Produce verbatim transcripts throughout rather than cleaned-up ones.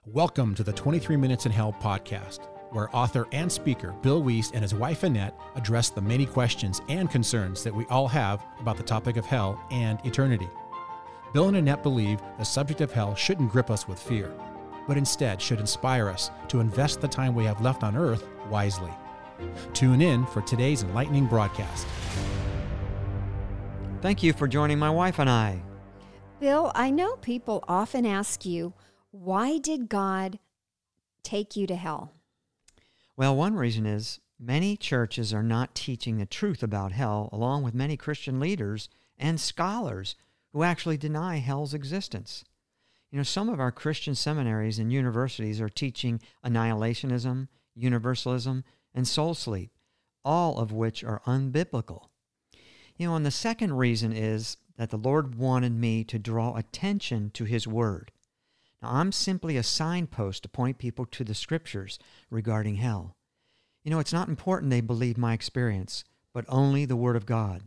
Welcome to the twenty-three Minutes in Hell podcast, where author and speaker Bill Wiest and his wife Annette address the many questions and concerns that we all have about the topic of hell and eternity. Bill and Annette believe the subject of hell shouldn't grip us with fear, but instead should inspire us to invest the time we have left on earth wisely. Tune in for today's enlightening broadcast. Thank you for joining my wife and I. Bill, I know people often ask you, why did God take you to hell? Well, one reason is many churches are not teaching the truth about hell, along with many Christian leaders and scholars who actually deny hell's existence. You know, some of our Christian seminaries and universities are teaching annihilationism, universalism, and soul sleep, all of which are unbiblical. You know, and the second reason is that the Lord wanted me to draw attention to His Word. Now, I'm simply a signpost to point people to the Scriptures regarding hell. You know, it's not important they believe my experience, but only the Word of God.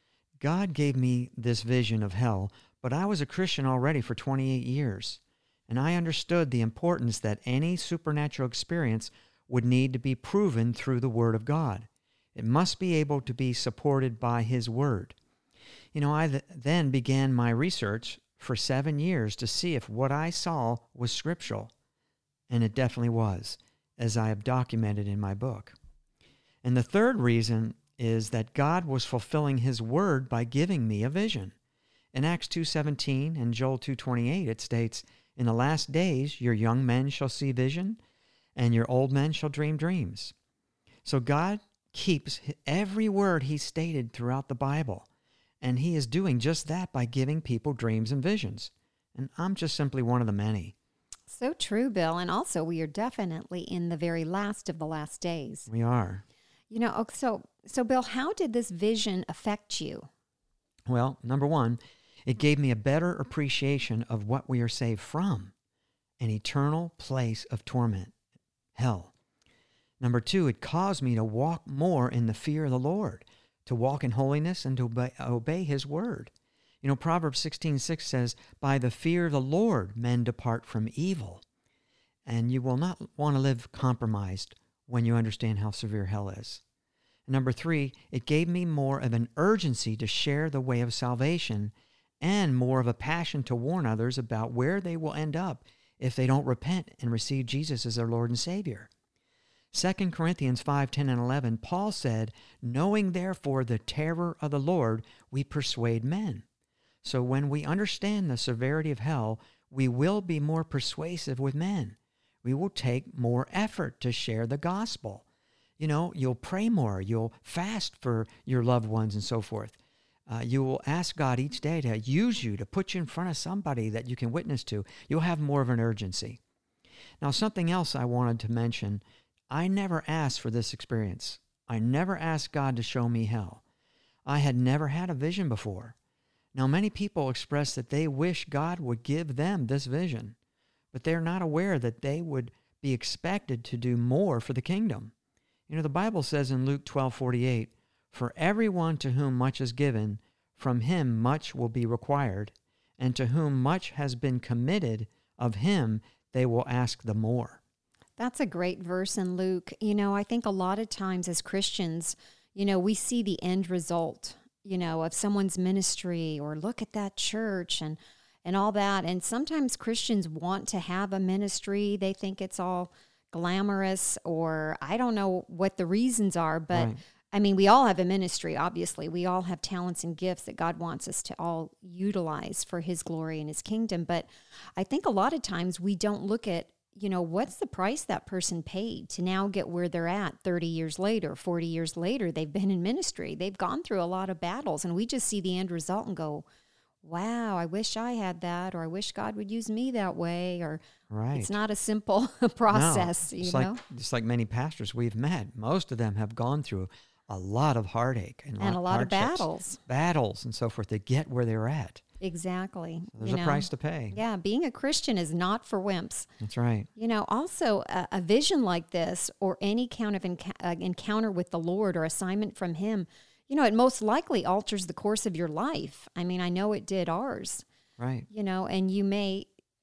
God gave me this vision of hell, but I was a Christian already for twenty-eight years, and I understood the importance that any supernatural experience would need to be proven through the Word of God. It must be able to be supported by His Word. You know, I th- then began my research for seven years to see if what I saw was scriptural, and it definitely was, as I have documented in my book. And the third reason is that God was fulfilling His Word by giving me a vision. In Acts two seventeen and Joel two twenty-eight, it states, "In the last days your young men shall see vision, and your old men shall dream dreams." So God keeps every word He stated throughout the Bible, and He is doing just that by giving people dreams and visions. And I'm just simply one of the many. So true, Bill. And also, we are definitely in the very last of the last days. We are. You know, oh, so, so Bill, how did this vision affect you? Well, number one, it gave me a better appreciation of what we are saved from, an eternal place of torment, hell. Number two, it caused me to walk more in the fear of the Lord, to walk in holiness and to obey, obey His Word. You know, Proverbs sixteen six says, "By the fear of the Lord men depart from evil." And you will not want to live compromised when you understand how severe hell is. And number three, it gave me more of an urgency to share the way of salvation and more of a passion to warn others about where they will end up if they don't repent and receive Jesus as their Lord and Savior. Second Corinthians five ten and eleven, Paul said, "Knowing therefore the terror of the Lord, we persuade men." So when we understand the severity of hell, we will be more persuasive with men. We will take more effort to share the gospel. You know, you'll pray more, you'll fast for your loved ones and so forth. Uh, you will ask God each day to use you, to put you in front of somebody that you can witness to. You'll have more of an urgency. Now, something else I wanted to mention, I never asked for this experience. I never asked God to show me hell. I had never had a vision before. Now, many people express that they wish God would give them this vision, but they're not aware that they would be expected to do more for the kingdom. You know, the Bible says in Luke twelve forty-eight, "For everyone to whom much is given, from him much will be required, and to whom much has been committed, of him they will ask the more." That's a great verse in Luke. You know, I think a lot of times as Christians, you know, we see the end result, you know, of someone's ministry, or look at that church and, and all that. And sometimes Christians want to have a ministry. They think it's all glamorous, or I don't know what the reasons are, but Right. I mean, we all have a ministry, obviously. We all have talents and gifts that God wants us to all utilize for His glory and His kingdom. But I think a lot of times we don't look at, you know, what's the price that person paid to now get where they're at thirty years later, forty years later. They've been in ministry. They've gone through a lot of battles, and we just see the end result and go, wow, I wish I had that, or I wish God would use me that way, or Right. it's not a simple process, No, you just know? like, just like many pastors we've met, most of them have gone through a lot of heartache and, And a lot of hardships, battles. battles and so forth to get where they're at. Exactly. There's you a know? price to pay. Yeah, being a Christian is not for wimps. That's right. You know, also a, a vision like this, or any kind of enc- uh, encounter with the Lord or assignment from Him, you know, it most likely alters the course of your life. I mean, I know it did ours. Right. You know, and you may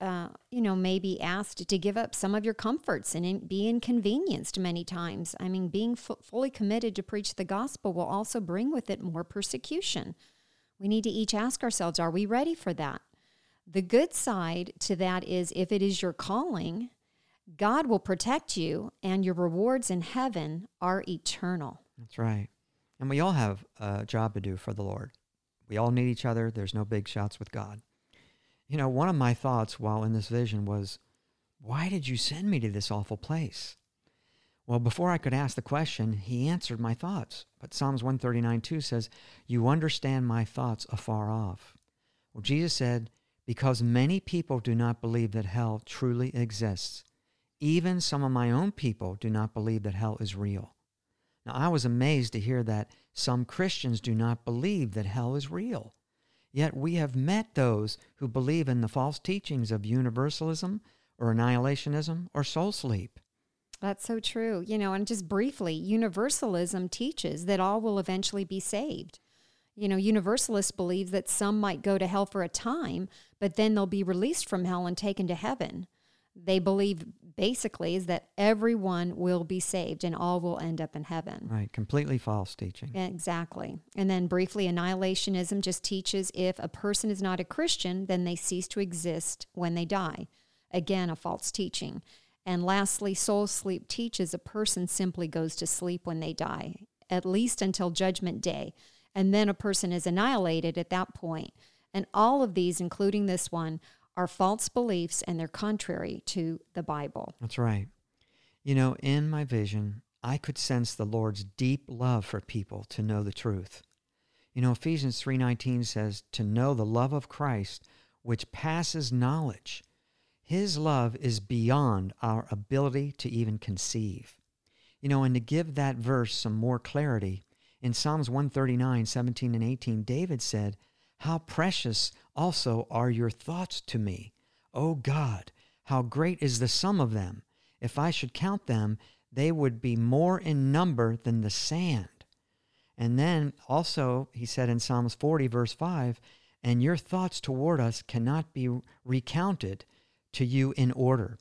uh, you know, maybe asked to give up some of your comforts and in, be inconvenienced many times. I mean, being f- fully committed to preach the gospel will also bring with it more persecution. We need to each ask ourselves, are we ready for that? The good side to that is if it is your calling, God will protect you and your rewards in heaven are eternal. That's right. And we all have a job to do for the Lord. We all need each other. There's no big shots with God. You know, one of my thoughts while in this vision was, why did you send me to this awful place? Well, before I could ask the question, he answered my thoughts. But Psalms one thirty-nine two says, you understand my thoughts afar off. Well, Jesus said, because many people do not believe that hell truly exists. Even some of my own people do not believe that hell is real. Now, I was amazed to hear that some Christians do not believe that hell is real. Yet we have met those who believe in the false teachings of universalism or annihilationism or soul sleep. That's so true. You know, and just briefly, universalism teaches that all will eventually be saved. You know, universalists believe that some might go to hell for a time, but then they'll be released from hell and taken to heaven. They believe basically is that everyone will be saved and all will end up in heaven. Right, completely false teaching. Exactly. And then briefly, annihilationism just teaches if a person is not a Christian, then they cease to exist when they die. Again, a false teaching. And lastly, soul sleep teaches a person simply goes to sleep when they die, at least until Judgment Day. And then a person is annihilated at that point. And all of these, including this one, are false beliefs and they're contrary to the Bible. That's right. You know, in my vision, I could sense the Lord's deep love for people to know the truth. You know, Ephesians three nineteen says, to know the love of Christ, which passes knowledge. His love is beyond our ability to even conceive. You know, and to give that verse some more clarity, in Psalms one thirty-nine, seventeen and eighteen, David said, how precious also are your thoughts to me. O God, how great is the sum of them. If I should count them, they would be more in number than the sand. And then also, he said in Psalms forty, verse five, and your thoughts toward us cannot be recounted to you in order.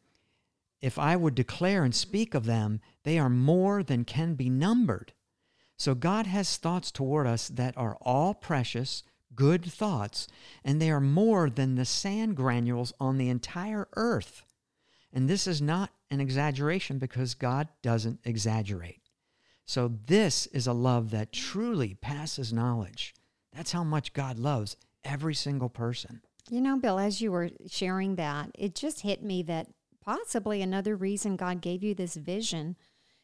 If I would declare and speak of them, they are more than can be numbered. So God has thoughts toward us that are all precious, good thoughts, and they are more than the sand granules on the entire earth. And this is not an exaggeration because God doesn't exaggerate. So this is a love that truly passes knowledge. That's how much God loves every single person. You know, Bill, as you were sharing that, it just hit me that possibly another reason God gave you this vision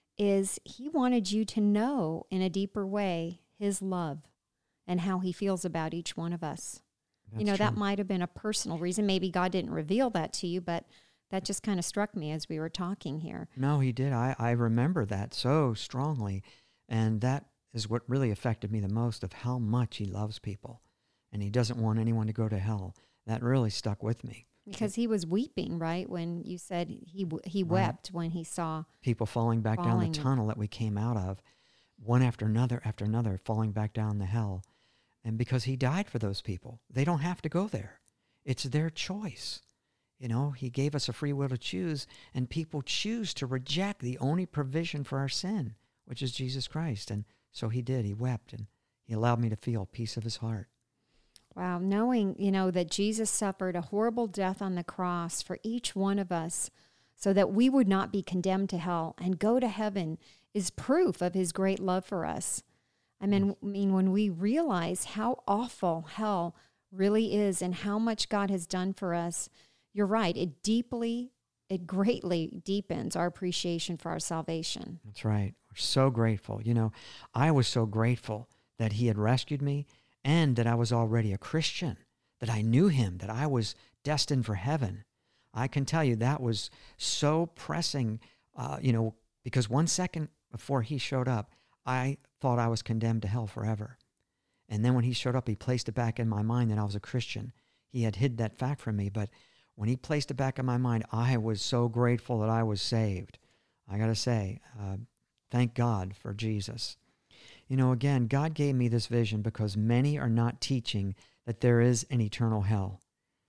is he wanted you to know in a deeper way his love and how he feels about each one of us. That's you know, true. that might have been a personal reason. Maybe God didn't reveal that to you, but that just kind of struck me as we were talking here. No, he did. I, I remember that so strongly. And that is what really affected me the most of how much he loves people. And he doesn't want anyone to go to hell. That really stuck with me. Because he was weeping, right? When you said he he wept right. when he saw people falling back falling. down the tunnel that we came out of, one after another after another, falling back down the hell. And because he died for those people, they don't have to go there. It's their choice. You know, he gave us a free will to choose, and people choose to reject the only provision for our sin, which is Jesus Christ. And so he did. He wept, and he allowed me to feel peace of his heart. Wow, knowing, you know, that Jesus suffered a horrible death on the cross for each one of us so that we would not be condemned to hell and go to heaven is proof of his great love for us. I mean, I mean, when we realize how awful hell really is and how much God has done for us, you're right, it deeply, it greatly deepens our appreciation for our salvation. That's right. We're so grateful. You know, I was so grateful that he had rescued me and that I was already a Christian, that I knew him, that I was destined for heaven. I can tell you that was so pressing, uh, you know, because one second before he showed up, I thought I was condemned to hell forever. And then when he showed up, he placed it back in my mind that I was a Christian. He had hid that fact from me, but when he placed it back in my mind, I was so grateful that I was saved. I got to say, uh, thank God for Jesus. You know, again, God gave me this vision because many are not teaching that there is an eternal hell.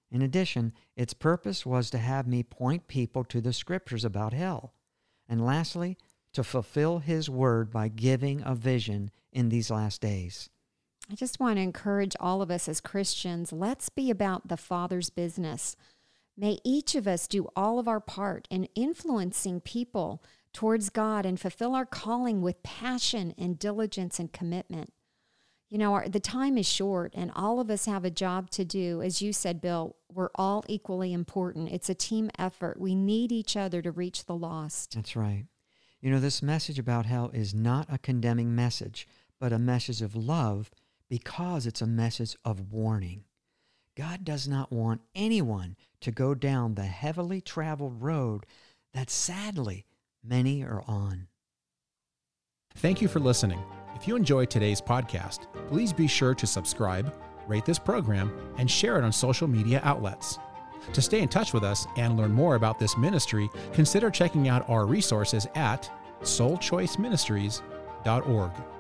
In addition, its purpose was to have me point people to the scriptures about hell. And lastly, to fulfill his word by giving a vision in these last days. I just want to encourage all of us as Christians, let's be about the Father's business. May each of us do all of our part in influencing people towards God and fulfill our calling with passion and diligence and commitment. You know, our, the time is short and all of us have a job to do. As you said, Bill, we're all equally important. It's a team effort. We need each other to reach the lost. That's right. You know, this message about hell is not a condemning message, but a message of love because it's a message of warning. God does not want anyone to go down the heavily traveled road that sadly many are on. Thank you for listening. If you enjoyed today's podcast, please be sure to subscribe, rate this program, and share it on social media outlets. To stay in touch with us and learn more about this ministry, consider checking out our resources at soul choice ministries dot org.